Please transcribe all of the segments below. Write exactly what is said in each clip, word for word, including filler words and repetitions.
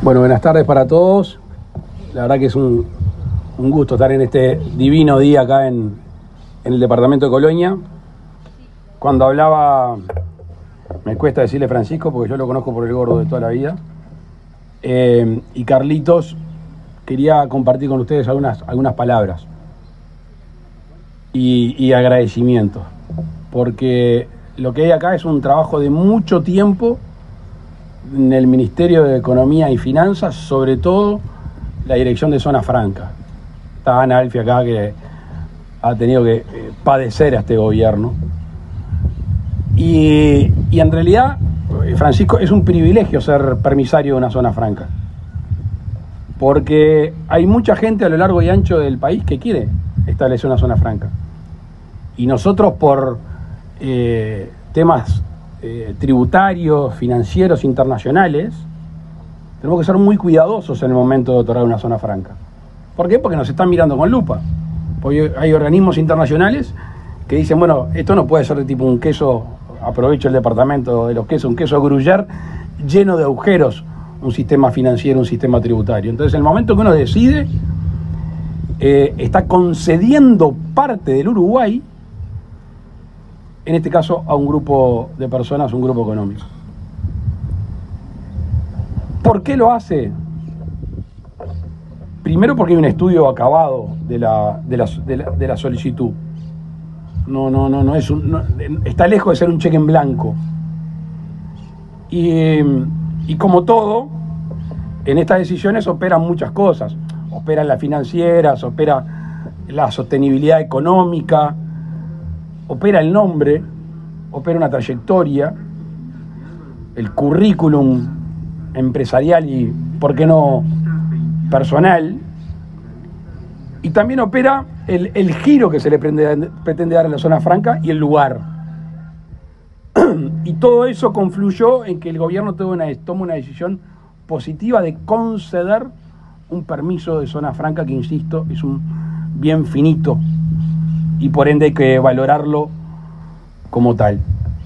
Bueno, buenas tardes para todos. La verdad que es un, un gusto estar en este divino día acá en, en el departamento de Colonia. Cuando hablaba, me cuesta decirle Francisco porque yo lo conozco por el gordo de toda la vida. Eh, y Carlitos, quería compartir con ustedes algunas, algunas palabras y, y agradecimientos. Porque lo que hay acá es un trabajo de mucho tiempo en el Ministerio de Economía y Finanzas, sobre todo la dirección de Zona Franca. Está Ana Alfi acá, que ha tenido que eh, padecer a este gobierno. Y, y en realidad, Francisco, es un privilegio ser permisario de una zona franca. Porque hay mucha gente a lo largo y ancho del país que quiere establecer una zona franca. Y nosotros, por eh, temas Eh, tributarios, financieros, internacionales, tenemos que ser muy cuidadosos en el momento de otorgar una zona franca. ¿Por qué? Porque nos están mirando con lupa. Porque hay organismos internacionales que dicen, bueno, esto no puede ser de tipo un queso, aprovecho el departamento de los quesos, un queso Gruyère lleno de agujeros, un sistema financiero, un sistema tributario. Entonces, en el momento que uno decide, eh, está concediendo parte del Uruguay, en este caso a un grupo de personas, un grupo económico. ¿Por qué lo hace? Primero porque hay un estudio acabado de la, de la, de la, de la solicitud. No, no, no, no es un, no, está lejos de ser un cheque en blanco. Y, y como todo, en estas decisiones operan muchas cosas. Operan las financieras, opera la sostenibilidad económica, opera el nombre, opera una trayectoria, el currículum empresarial y, ¿por qué no, personal? Y también opera el, el giro que se le pretende, pretende dar a la zona franca y el lugar. Y todo eso confluyó en que el gobierno tome una, tome una decisión positiva de conceder un permiso de zona franca que, insisto, es un bien finito y por ende hay que valorarlo como tal.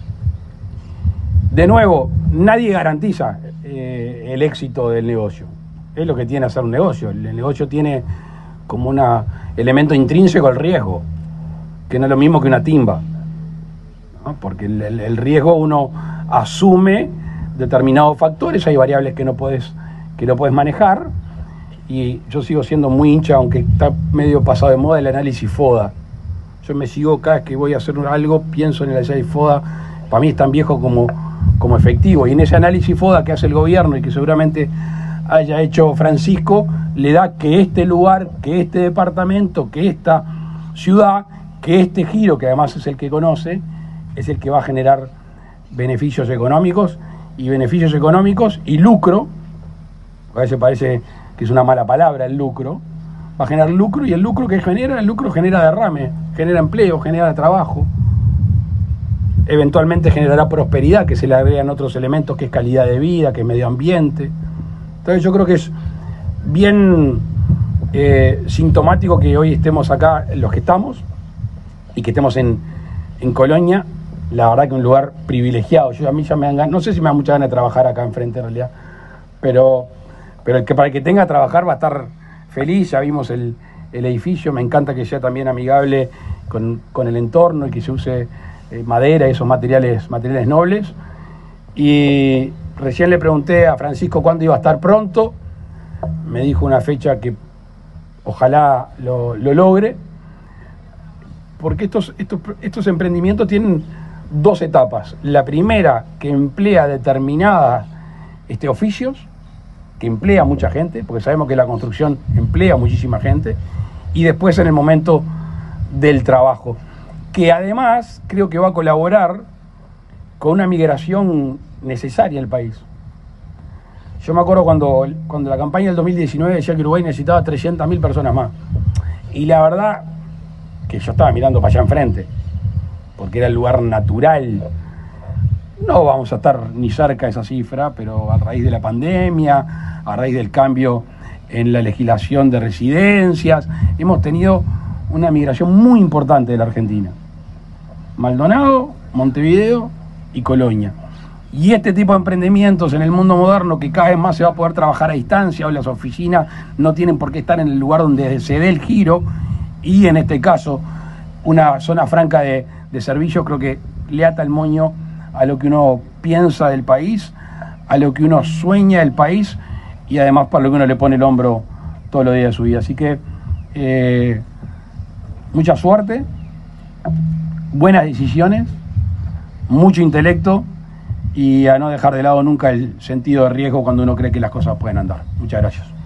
De nuevo, nadie garantiza eh, el éxito del negocio. Es lo que tiene hacer un negocio. El negocio tiene como un elemento intrínseco el riesgo, que no es lo mismo que una timba, ¿no? Porque el, el, el riesgo uno asume determinados factores, hay variables que no puedes, que no puedes manejar, y yo sigo siendo muy hincha, aunque está medio pasado de moda, el análisis FODA. Yo me sigo, cada vez que voy a hacer algo, pienso en el análisis FODA. Para mí es tan viejo como, como efectivo. Y en ese análisis FODA que hace el gobierno y que seguramente haya hecho Francisco, le da que este lugar, que este departamento, que esta ciudad, que este giro, que además es el que conoce, es el que va a generar beneficios económicos, y beneficios económicos y lucro. A veces parece que es una mala palabra el lucro. Va a generar lucro, y el lucro que genera, el lucro genera derrame, genera empleo, genera trabajo, eventualmente generará prosperidad, que se le agregan otros elementos, que es calidad de vida, que es medio ambiente. Entonces yo creo que es bien eh, sintomático que hoy estemos acá los que estamos, y que estemos en, en Colonia. La verdad que un lugar privilegiado. Yo a mí ya me dan ganas, no sé si me da mucha ganas de trabajar acá enfrente en realidad, pero, pero el que para el que tenga que trabajar va a estar feliz. Ya vimos el, el edificio, me encanta que sea también amigable con, con el entorno y que se use eh, madera y esos materiales, materiales nobles. Y recién le pregunté a Francisco cuándo iba a estar pronto, me dijo una fecha que ojalá lo, lo logre, porque estos, estos, estos emprendimientos tienen dos etapas. La primera, que emplea determinadas este, oficios, que emplea a mucha gente, porque sabemos que la construcción emplea a muchísima gente, y después en el momento del trabajo, que además creo que va a colaborar con una migración necesaria en el país. Yo me acuerdo cuando, cuando la campaña del dos mil diecinueve decía que Uruguay necesitaba trescientas mil personas más, y la verdad que yo estaba mirando para allá enfrente, porque era el lugar natural. No vamos a estar ni cerca de esa cifra, pero a raíz de la pandemia, a raíz del cambio en la legislación de residencias, hemos tenido una migración muy importante de la Argentina. Maldonado, Montevideo y Colonia. Y este tipo de emprendimientos en el mundo moderno, que cada vez más se va a poder trabajar a distancia, o las oficinas no tienen por qué estar en el lugar donde se dé el giro, y en este caso una zona franca de, de servicios, creo que le ata el moño a lo que uno piensa del país, a lo que uno sueña del país, y además para lo que uno le pone el hombro todos los días de su vida. Así que eh, mucha suerte, buenas decisiones, mucho intelecto, y a no dejar de lado nunca el sentido de riesgo cuando uno cree que las cosas pueden andar. Muchas gracias.